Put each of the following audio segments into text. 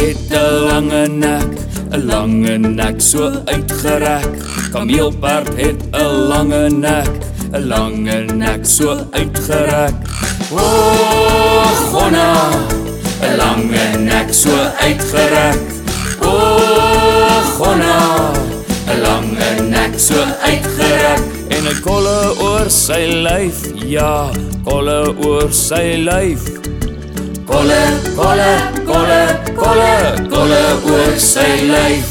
het 'n lange nek so uitgerek. Kameelperd het 'n lange nek so uitgerek. O, Gonna, 'n lange nek so uitgerek. O, Gonna, 'n lange nek so uitgerek. En 'n kolle oor sy lyf, ja, kolle oor sy lyf. Kolle, kolle, kolle, kolle, kolle oor sy lyf.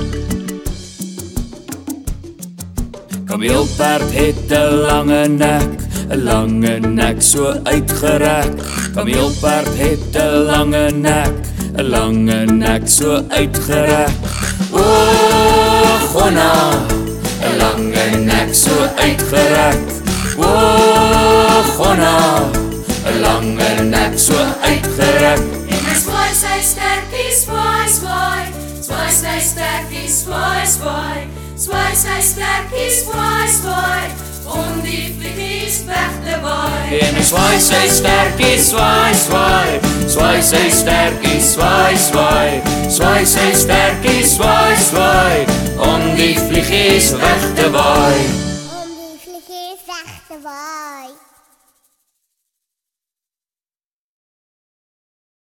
Kameelperd het 'n lange nek so uitgerek. Kameelperd het 'n lange nek so uitgerek. O, Gonna, 'n lange nek so uitgerek. O, Gonna, 'n lange nek so uitgerek. En hy swaai sy stertjies, swaai, swaai. Swaai sy stertjies, swaai, swaai. Swaai sy stertjies, swaai, swaai. Om die vliegies weg te waai. En hy swaai sy stertjies, swaai, swaai. Swaai sy stertjies, swaai, swaai. Swaai sy stertjies, swaai, swaai. Om die vliegies weg te waai. Om die vliegies weg te waai.